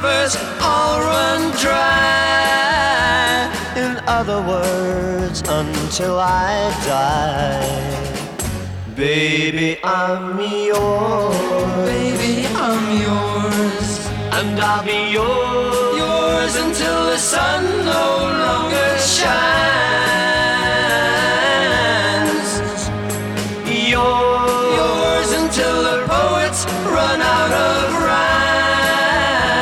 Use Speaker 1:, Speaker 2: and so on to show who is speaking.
Speaker 1: rivers all run dry. In other words, until I die. Baby, I'm yours.
Speaker 2: Baby, I'm yours.
Speaker 1: And I'll be yours until the sun no longer shines.